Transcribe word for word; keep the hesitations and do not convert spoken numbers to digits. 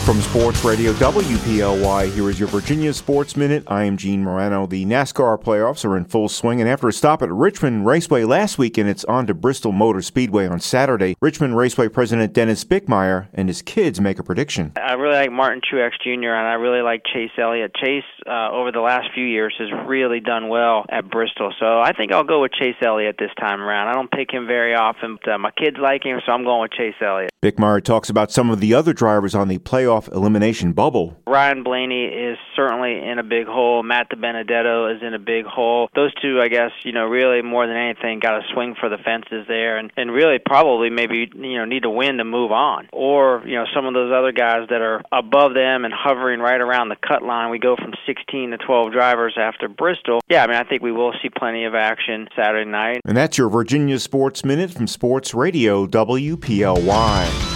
From Sports Radio W P L Y, here is your Virginia Sports Minute. I am Gene Morano. The NASCAR playoffs are in full swing, and after a stop at Richmond Raceway last weekend, it's on to Bristol Motor Speedway on Saturday. Richmond Raceway President Dennis Bickmeyer and his kids make a prediction. I really like Martin Truex Junior, and I really like Chase Elliott. Chase, uh, over the last few years, has really done well at Bristol, so I think I'll go with Chase Elliott this time around. I don't pick him very often, but uh, my kids like him, so I'm going with Chase Elliott. Bickmeyer talks about some of the other drivers on the playoff elimination bubble. Ryan Blaney is certainly in a big hole. Matt DiBenedetto is in a big hole. Those two, I guess, you know, really more than anything got to swing for the fences there, and, and really probably maybe, you know, need to win to move on. Or, you know, some of those other guys that are above them and hovering right around the cut line. We go from sixteen to twelve drivers after Bristol. Yeah, I mean, I think we will see plenty of action Saturday night. And that's your Virginia Sports Minute from Sports Radio W P L Y.